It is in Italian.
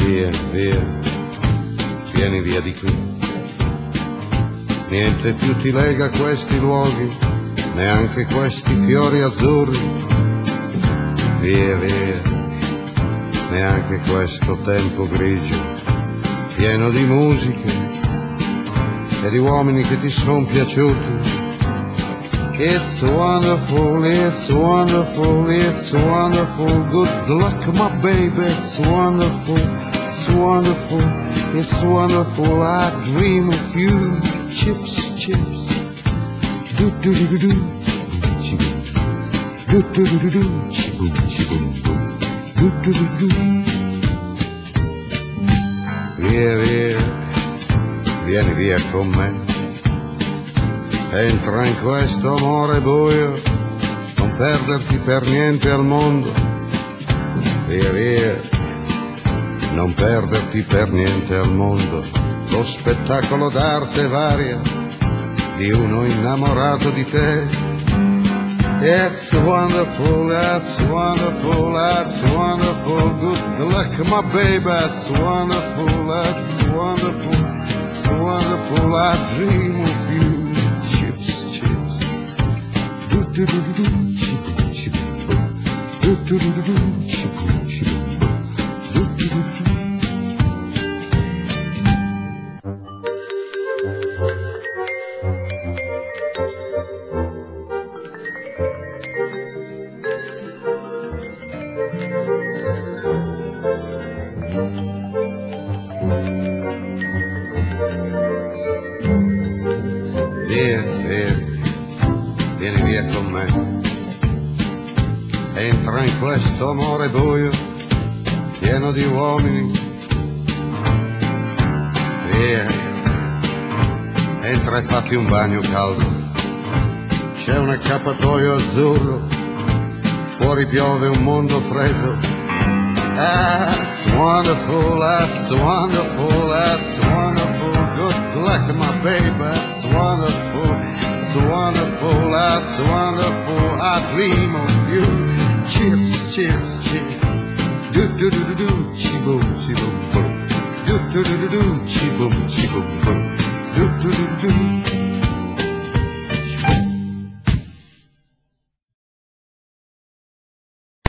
Via, via, vieni via di qui. Niente più ti lega a questi luoghi, neanche questi fiori azzurri. Via, via, neanche questo tempo grigio, pieno di musiche e di uomini che ti son piaciuti. It's wonderful, it's wonderful, it's wonderful. Good luck, my baby, it's wonderful, it's wonderful, it's wonderful. I dream of you. Chips, chips. Do do do do do. Do do do do do. Chiboom, chiboom, boom. Do do do do. Via, via, vieni via con me. Entra in questo amore buio, non perderti per niente al mondo. Via, via, non perderti per niente al mondo. Lo spettacolo d'arte varia di uno innamorato di te. It's wonderful, that's wonderful, that's wonderful. Good luck, my baby, that's wonderful, that's wonderful, it's wonderful. I dream of you. Chips, chips. Do do do do do. Chiboom, chiboom, boom. Do do do do do. Chiboom, chiboom, boom. Do do do do do. Via, via, vieni via con me. Entra in questo amore buio, pieno di uomini. Via, entra e fatti un bagno caldo. C'è un accappatoio azzurro, fuori piove un mondo freddo. That's wonderful, that's wonderful, that's wonderful. Good luck, my baby, that's wonderful, it's wonderful, that's wonderful. I dream of you. Chips, chips, chips. Do do do do do. Chiboom, chiboom, boom. Do do do do do. Chiboom, chiboom, boom. Do do do do do.